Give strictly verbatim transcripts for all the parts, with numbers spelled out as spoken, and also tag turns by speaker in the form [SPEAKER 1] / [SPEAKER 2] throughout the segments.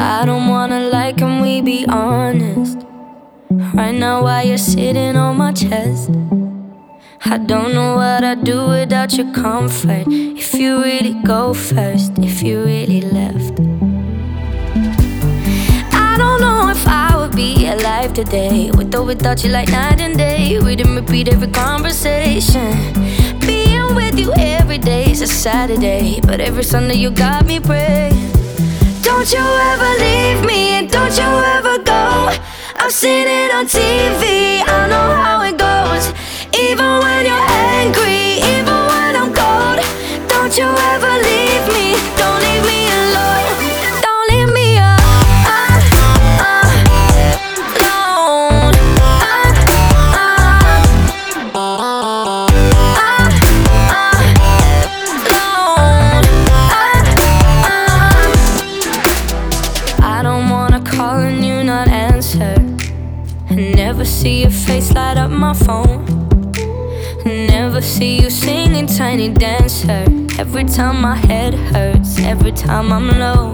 [SPEAKER 1] I don't wanna lie, can we be honest? Right now while you're sitting on my chest, I don't know what I'd do without your comfort. If you really go first, if you really left, I don't know if I would be alive today, with or without you, like night and day. We didn't repeat every conversation. Being with you every day is a Saturday, but every Sunday you got me praying. Don't you ever leave me, and don't you ever go. I've seen it on T V, I know how it goes. Even when you're angry, even when I'm cold, don't you ever leave me, don't leave me alone. Don't leave me alone. I don't wanna call and you not answer, and never see your face light up my phone. Never see you singing Tiny Dancer. Every time my head hurts, every time I'm low.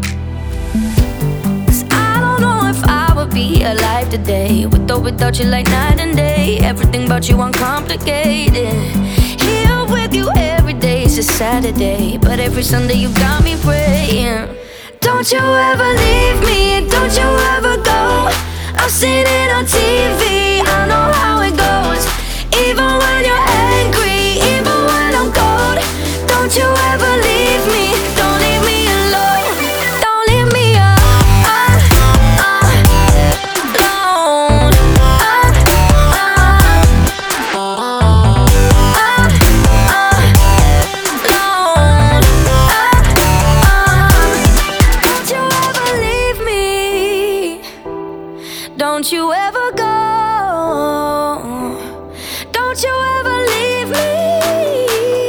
[SPEAKER 1] Cause I don't know if I would be alive today, with or without you, like night and day. Everything about you uncomplicated. Here with you every day is a Saturday, but every Sunday you got me praying. Don't you ever leave me, and don't you ever go. I've seen it on T V, I know how it goes. Even when you're angry, even when I'm cold, don't you ever leave me, don't leave me alone. Don't leave me alone. Don't you ever leave me, don't you ever go. Don't you ever leave me.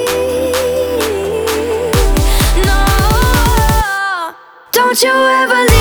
[SPEAKER 1] No, don't you ever leave me.